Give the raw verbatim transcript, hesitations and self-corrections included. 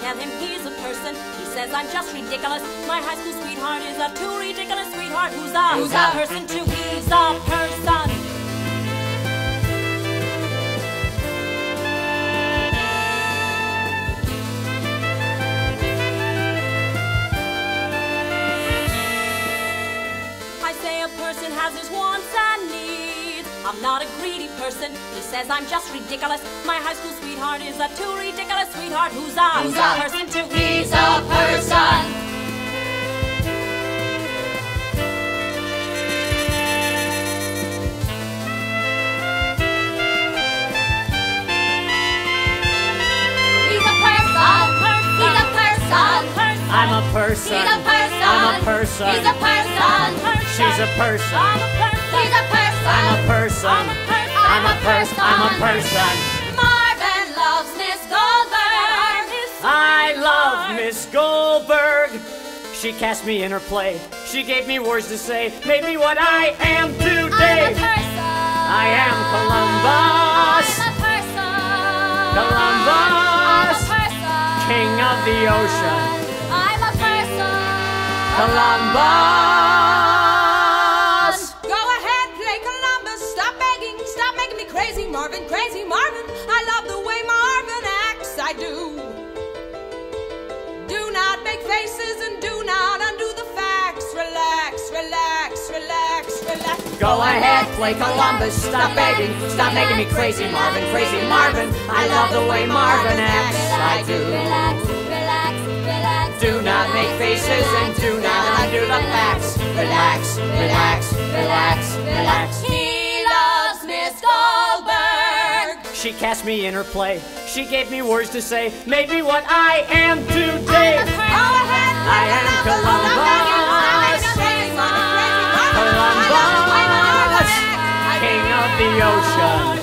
tell him he's a person. He says I'm just ridiculous. My high school sweetheart is a too ridiculous sweetheart. Who's a, Who's a person too? He's a person. I say a person has his wants and needs. I'm not a greedy person. He says I'm just ridiculous. My high school sweetheart is a too ridiculous sweetheart. Who's a, Who's a a person too? He's a person. I'm a person. He's a person. I'm a person. He's a person. She's a person. I'm a person. He's a person. I'm a person. I'm a person. I'm a person. I'm a person. Marvin loves Miss Goldberg. I love Miss Goldberg. She cast me in her play. She gave me words to say. Made me what I am today. I'm a person. I am Columbus. I'm a person. Columbus. I'm a person. King of the ocean. I'm a person. Columbus. Go ahead, play Columbus. Stop begging, stop making me crazy, Marvin, crazy Marvin. I love the way Marvin acts, I do. Do not make faces and do not undo the facts. Relax, relax, relax, relax. Go ahead, play Columbus. Stop begging, stop making me crazy, Marvin, crazy Marvin. I love the way Marvin acts, I do. Relax, relax, relax. Do not make faces and do not undo the facts. Relax, relax, relax, relax. He loves Miss Goldberg. She cast me in her play. She gave me words to say. Made me what I am today. I'm a person. Go ahead, I am Columbus. Columbus, King of the ocean.